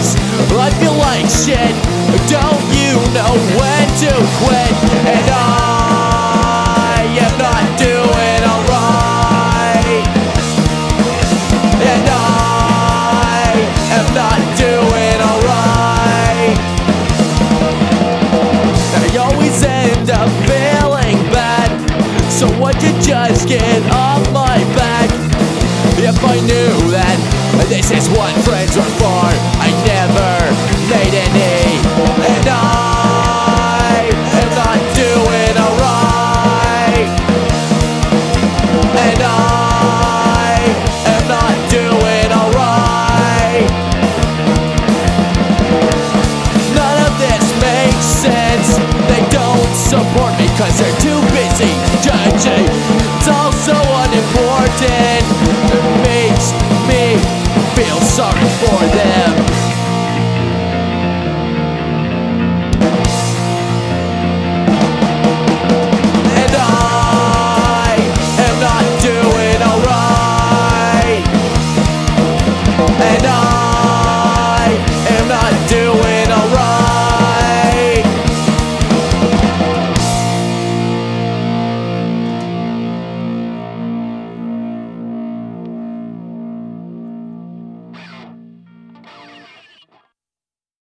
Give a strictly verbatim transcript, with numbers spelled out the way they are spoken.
this, I feel like shit. Don't you know when to quit? And I am not doing alright. And I am not doing alright. I always end up feeling bad, so would you just get off my back? If I knew that this is what friends are for, I never made any. And I am not doing alright. And I am not doing alright. None of this makes sense. They don't support me cause they're too busy judging. It's all so unimportant. It makes me feel sorry for them.